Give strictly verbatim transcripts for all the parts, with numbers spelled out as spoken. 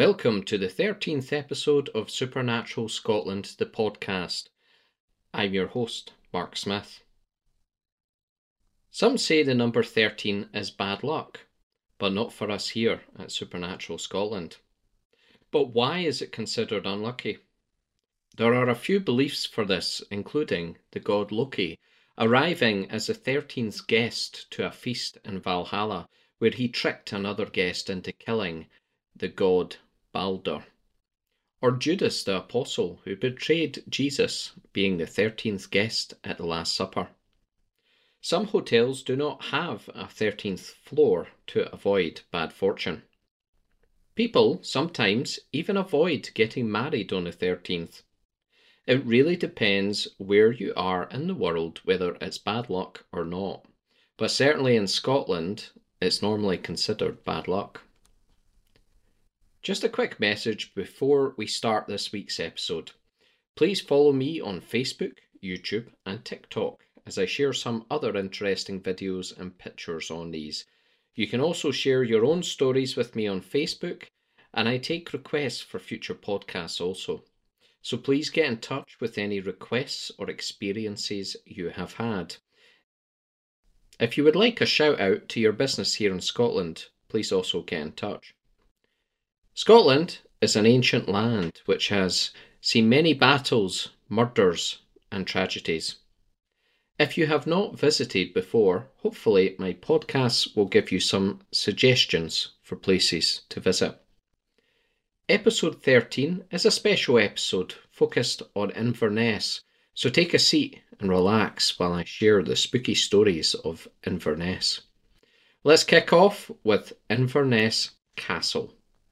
Welcome to the thirteenth episode of Supernatural Scotland, the podcast. I'm your host, Mark Smith. Some say the number thirteen is bad luck, but not for us here at Supernatural Scotland. But why is it considered unlucky? There are a few beliefs for this, including the god Loki arriving as the thirteenth guest to a feast in Valhalla, where he tricked another guest into killing the god Balder. Or Judas the Apostle, who betrayed Jesus, being the thirteenth guest at the Last Supper. Some hotels do not have a thirteenth floor to avoid bad fortune. People sometimes even avoid getting married on the thirteenth. It really depends where you are in the world whether it's bad luck or not. But certainly in Scotland, it's normally considered bad luck. Just a quick message before we start this week's episode. Please follow me on Facebook, YouTube and TikTok as I share some other interesting videos and pictures on these. You can also share your own stories with me on Facebook, and I take requests for future podcasts also. So please get in touch with any requests or experiences you have had. If you would like a shout out to your business here in Scotland, please also get in touch. Scotland is an ancient land which has seen many battles, murders and tragedies. If you have not visited before, hopefully my podcasts will give you some suggestions for places to visit. Episode thirteen is a special episode focused on Inverness, so take a seat and relax while I share the spooky stories of Inverness. Let's kick off with Inverness Castle.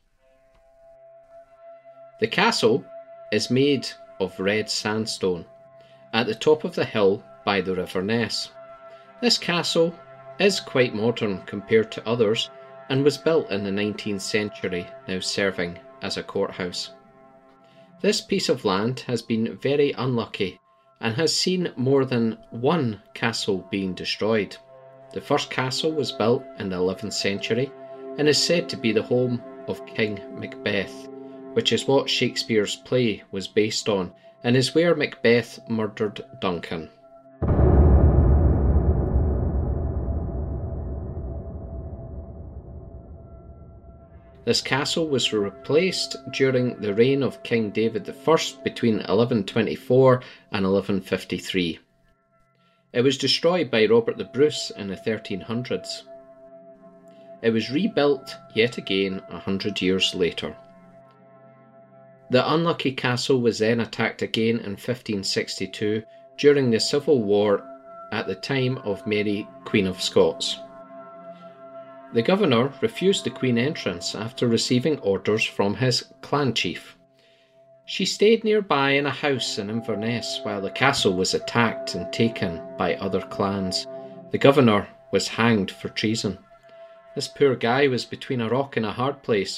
The castle is made of red sandstone at the top of the hill by the River Ness. This castle is quite modern compared to others and was built in the nineteenth century, now serving as a courthouse. This piece of land has been very unlucky and has seen more than one castle being destroyed. The first castle was built in the eleventh century and is said to be the home of King Macbeth, which is what Shakespeare's play was based on, and is where Macbeth murdered Duncan. This castle was replaced during the reign of King David the First between eleven twenty-four and eleven fifty-three. It was destroyed by Robert the Bruce in the thirteen hundreds. It was rebuilt yet again a hundred years later. The unlucky castle was then attacked again in fifteen sixty-two during the Civil War at the time of Mary, Queen of Scots. The governor refused the Queen entrance after receiving orders from his clan chief. She stayed nearby in a house in Inverness while the castle was attacked and taken by other clans. The governor was hanged for treason. This poor guy was between a rock and a hard place.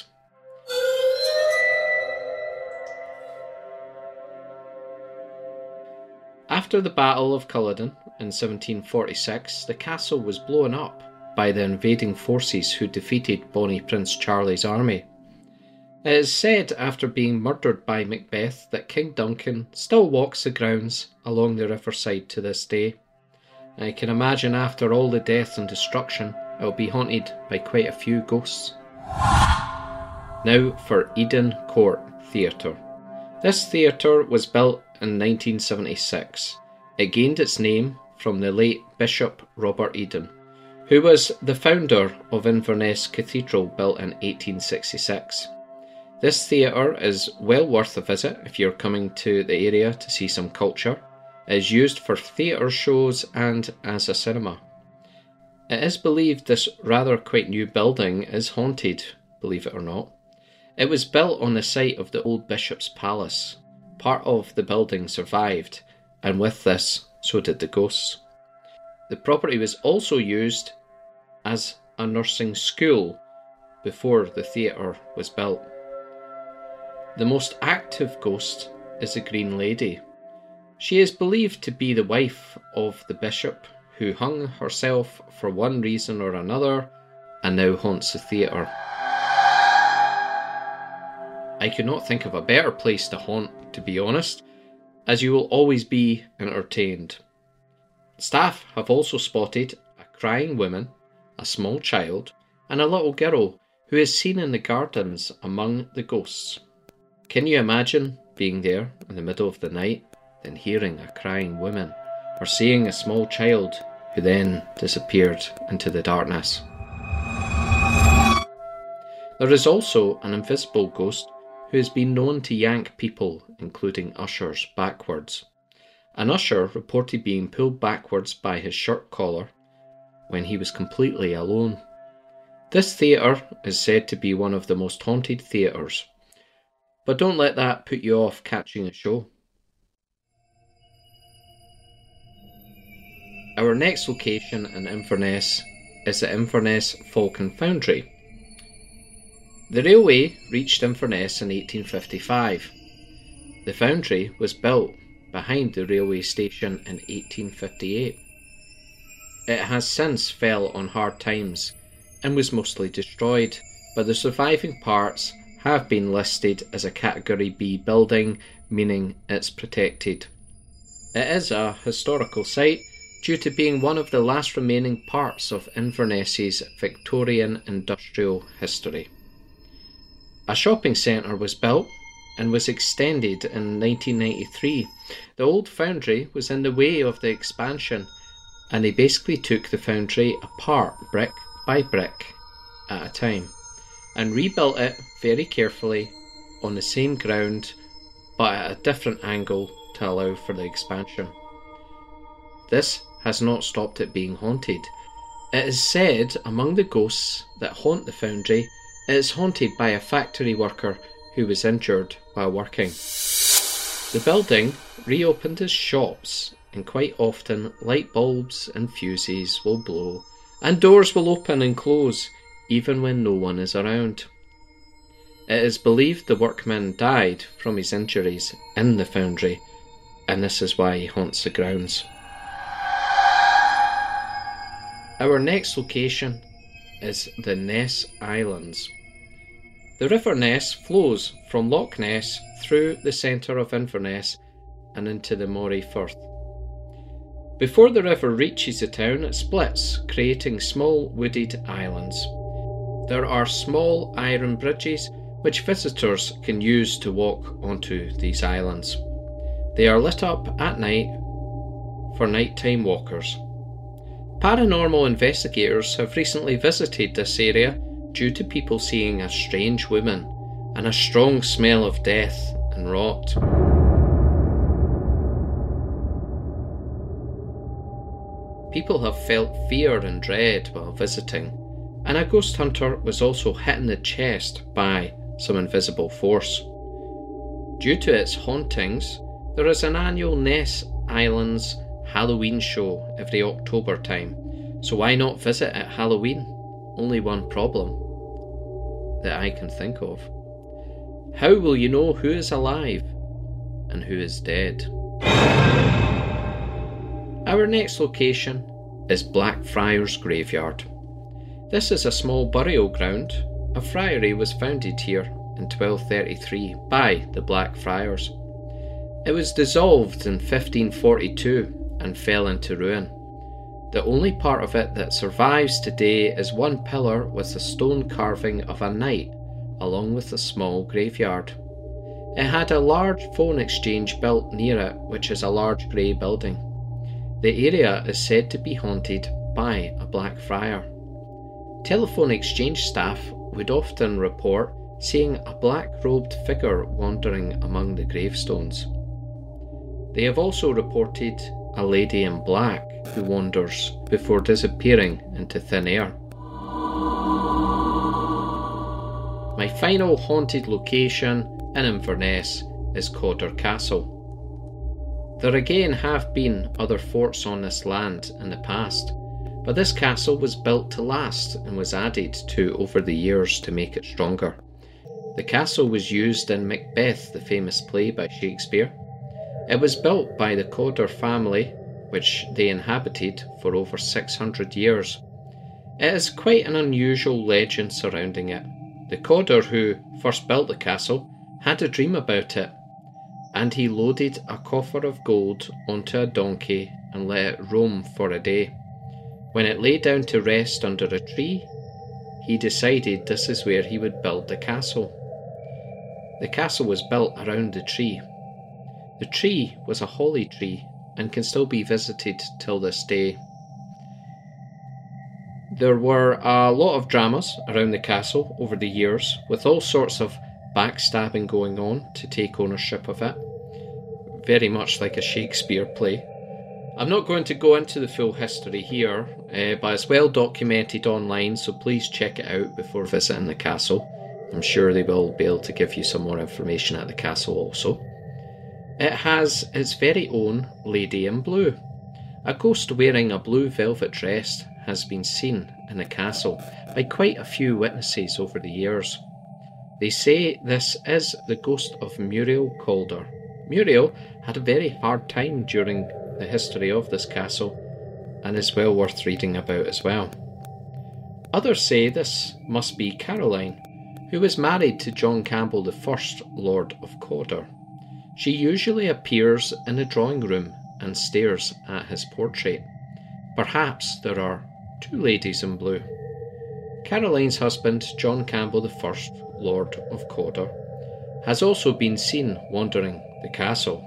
After the Battle of Culloden in seventeen forty-six, the castle was blown up by the invading forces who defeated Bonnie Prince Charlie's army. It is said after being murdered by Macbeth that King Duncan still walks the grounds along the riverside to this day. I can imagine after all the death and destruction, it will be haunted by quite a few ghosts. Now for Eden Court Theatre. This theatre was built in nineteen seventy-six. It gained its name from the late Bishop Robert Eden, who was the founder of Inverness Cathedral, built in eighteen sixty-six. This theatre is well worth a visit if you're coming to the area to see some culture. It is used for theatre shows and as a cinema. It is believed this rather quite new building is haunted, believe it or not. It was built on the site of the old Bishop's Palace. Part of the building survived, and with this, so did the ghosts. The property was also used as a nursing school before the theatre was built. The most active ghost is the Green Lady. She is believed to be the wife of the bishop, who hung herself for one reason or another and now haunts the theatre. I could not think of a better place to haunt, to be honest, as you will always be entertained. Staff have also spotted a crying woman, a small child, and a little girl who is seen in the gardens among the ghosts. Can you imagine being there in the middle of the night, then hearing a crying woman, or seeing a small child who then disappeared into the darkness? There is also an invisible ghost who has been known to yank people, including ushers, backwards. An usher reported being pulled backwards by his shirt collar when he was completely alone. This theatre is said to be one of the most haunted theatres, but don't let that put you off catching a show. Our next location in Inverness is the Inverness Falcon Foundry. The railway reached Inverness in eighteen fifty-five. The foundry was built behind the railway station in eighteen fifty-eight. It has since fell on hard times and was mostly destroyed, but the surviving parts have been listed as a Category B building, meaning it's protected. It is a historical site due to being one of the last remaining parts of Inverness's Victorian industrial history. A shopping centre was built and was extended in nineteen ninety-three. The old foundry was in the way of the expansion, and they basically took the foundry apart brick by brick at a time and rebuilt it very carefully on the same ground but at a different angle to allow for the expansion. This has not stopped it being haunted. It is said among the ghosts that haunt the foundry, it is haunted by a factory worker who was injured while working. The building reopened as shops, and quite often light bulbs and fuses will blow, and doors will open and close, even when no one is around. It is believed the workman died from his injuries in the foundry, and this is why he haunts the grounds. Our next location is the Ness Islands. The River Ness flows from Loch Ness through the centre of Inverness and into the Moray Firth. Before the river reaches the town, it splits, creating small wooded islands. There are small iron bridges which visitors can use to walk onto these islands. They are lit up at night for nighttime walkers. Paranormal investigators have recently visited this area due to people seeing a strange woman and a strong smell of death and rot. People have felt fear and dread while visiting, and a ghost hunter was also hit in the chest by some invisible force. Due to its hauntings, there is an annual Ness Islands Halloween show every October time, so why not visit at Halloween? Only one problem that I can think of. How will you know who is alive and who is dead? Our next location is Blackfriars Graveyard. This is a small burial ground. A friary was founded here in twelve thirty-three by the Blackfriars. It was dissolved in fifteen forty-two and fell into ruin. The only part of it that survives today is one pillar with a stone carving of a knight, along with a small graveyard. It had a large phone exchange built near it, which is a large grey building. The area is said to be haunted by a Blackfriar. Telephone exchange staff would often report seeing a black-robed figure wandering among the gravestones. They have also reported a lady in black who wanders before disappearing into thin air. My final haunted location in Inverness is Cawdor Castle. There again have been other forts on this land in the past, but this castle was built to last and was added to over the years to make it stronger. The castle was used in Macbeth, the famous play by Shakespeare. It was built by the Cawdor family, which they inhabited for over six hundred years. It is quite an unusual legend surrounding it. The Cawdor who first built the castle had a dream about it, and he loaded a coffer of gold onto a donkey and let it roam for a day. When it lay down to rest under a tree, he decided this is where he would build the castle. The castle was built around the tree. The tree was a holly tree and can still be visited till this day. There were a lot of dramas around the castle over the years, with all sorts of backstabbing going on to take ownership of it. Very much like a Shakespeare play. I'm not going to go into the full history here, uh, but it's well documented online, so please check it out before visiting the castle. I'm sure they will be able to give you some more information at the castle also. It has its very own Lady in Blue. A ghost wearing a blue velvet dress has been seen in the castle by quite a few witnesses over the years. They say this is the ghost of Muriel Calder. Muriel had a very hard time during the history of this castle, and is well worth reading about as well. Others say this must be Caroline, who was married to John Campbell the First, Lord of Calder. She usually appears in the drawing room and stares at his portrait. Perhaps there are two ladies in blue. Caroline's husband, John Campbell the First, Lord of Calder, has also been seen wandering the castle.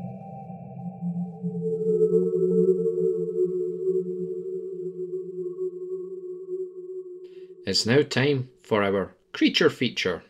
It's now time for our creature feature.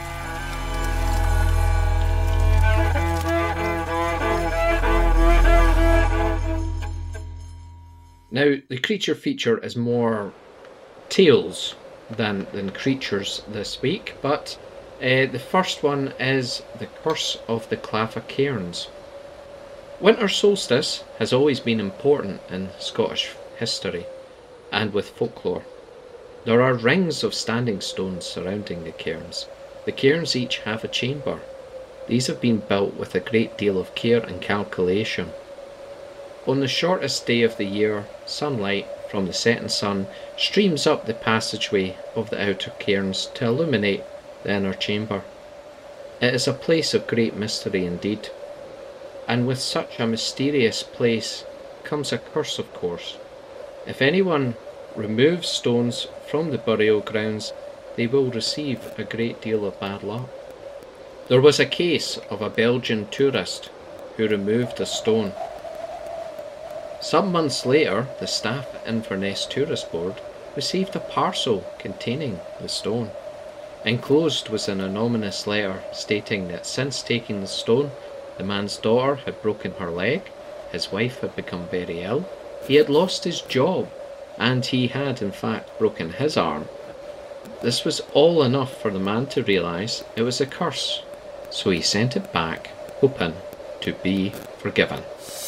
Now, the creature feature is more tales than, than creatures this week, but uh, the first one is The Curse of the Clava Cairns. Winter solstice has always been important in Scottish history and with folklore. There are rings of standing stones surrounding the cairns. The cairns each have a chamber. These have been built with a great deal of care and calculation. On the shortest day of the year, sunlight from the setting sun streams up the passageway of the outer cairns to illuminate the inner chamber. It is a place of great mystery indeed, and with such a mysterious place comes a curse, of course. If anyone removes stones from the burial grounds, they will receive a great deal of bad luck. There was a case of a Belgian tourist who removed a stone. Some months later, the staff at Inverness Tourist Board received a parcel containing the stone. Enclosed was an anonymous letter stating that since taking the stone, the man's daughter had broken her leg, his wife had become very ill, he had lost his job, and he had in fact broken his arm. This was all enough for the man to realise it was a curse, so he sent it back, hoping to be forgiven.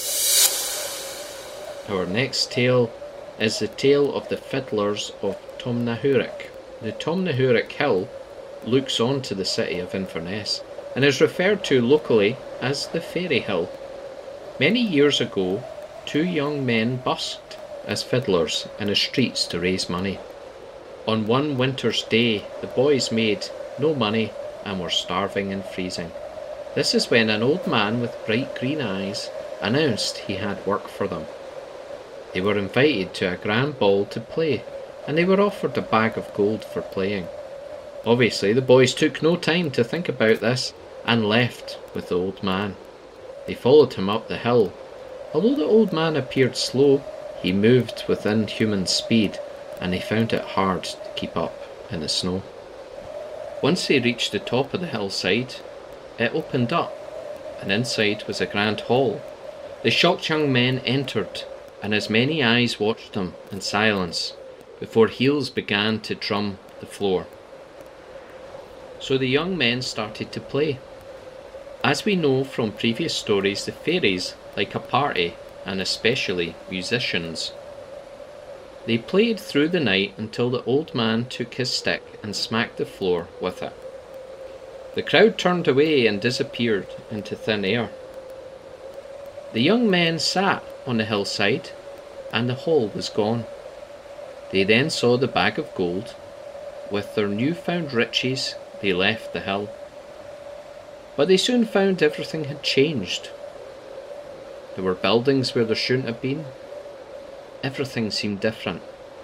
Our next tale is the tale of the fiddlers of Tomnahurich. The Tomnahurich Hill looks on to the city of Inverness and is referred to locally as the Fairy Hill. Many years ago, two young men busked as fiddlers in the streets to raise money. On one winter's day, the boys made no money and were starving and freezing. This is when an old man with bright green eyes announced he had work for them. They were invited to a grand ball to play, and they were offered a bag of gold for playing. Obviously, the boys took no time to think about this and left with the old man. They followed him up the hill. Although the old man appeared slow, he moved with inhuman speed, and they found it hard to keep up in the snow. Once they reached the top of the hillside, it opened up, and inside was a grand hall. The shocked young men entered, and as many eyes watched them in silence before heels began to drum the floor. So the young men started to play. As we know from previous stories, the fairies like a party, and especially musicians. They played through the night until the old man took his stick and smacked the floor with it. The crowd turned away and disappeared into thin air. The young men sat on the hillside, and the hall was gone. They then saw the bag of gold. With their newfound riches, they left the hill. But they soon found everything had changed. There were buildings where there shouldn't have been. Everything seemed different.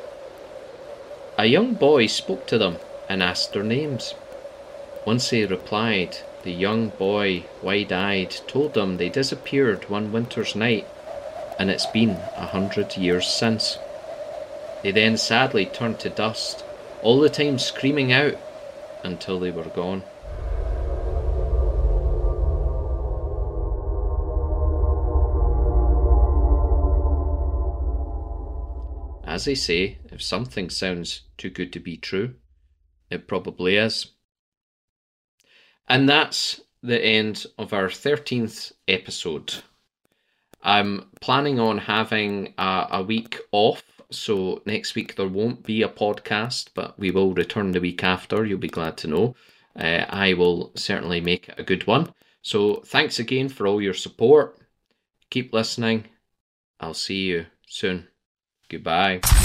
A young boy spoke to them and asked their names. Once they replied, the young boy, wide-eyed, told them they disappeared one winter's night, and it's been a hundred years since. They then sadly turned to dust, all the time screaming out until they were gone. As they say, if something sounds too good to be true, it probably is. And that's the end of our thirteenth episode. I'm planning on having a, a week off, so next week there won't be a podcast, but we will return the week after, you'll be glad to know. Uh, I will certainly make it a good one. So thanks again for all your support. Keep listening. I'll see you soon. Goodbye.